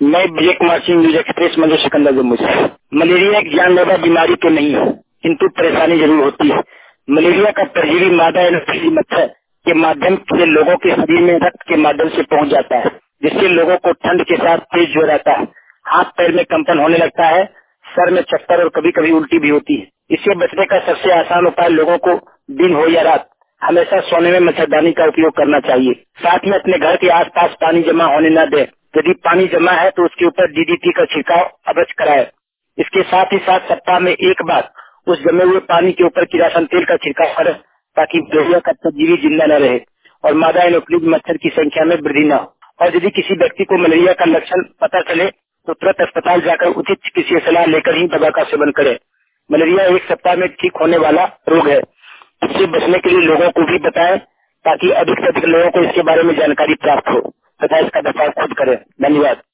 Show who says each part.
Speaker 1: मैं Vijay Kumar Singh, news express, Manju Sikandar Jammu से। Malaria एक जानलेवा बीमारी तो नहीं है, किंतु परेशानी जरूर होती है। मलेरिया का परजीवी मादा एनोफिलीज मच्छर के माध्यम से लोगों के शरीर में रक्त के माध्यम से पहुंच जाता है, जिससे लोगों को ठंड के साथ तेज ज्वर आता है, हाथ पैर में कंपन होने लगता है, सर में चक्कर और कभी कभी उल्टी भी होती है। इससे बचने का सबसे आसान उपाय लोगों को दिन हो या रात हमेशा सोने में मच्छरदानी का उपयोग करना चाहिए। साथ में अपने घर के आसपास पानी जमा होने न दें। यदि पानी जमा है तो उसके ऊपर डीडीटी का छिड़काव अवश्य कराएं। इसके साथ ही साथ सप्ताह में एक बार उस जमे हुए पानी के ऊपर किरासन तेल का छिड़काव करें, ताकि मलेरिया का परजीवी जिंदा न रहे और मादा एनोफिलीज मच्छर की संख्या में वृद्धि न हो। और यदि किसी व्यक्ति को मलेरिया का लक्षण पता चले तो तुरंत अस्पताल जाकर उचित चिकित्सीय सलाह लेकर ही दवा का सेवन करें। मलेरिया एक सप्ताह में ठीक होने वाला रोग है। इससे बचने के लिए लोगों को भी बताएं, ताकि अधिक से अधिक लोगों को इसके बारे में जानकारी प्राप्त हो तथा इसका बचाव खुद करें। धन्यवाद।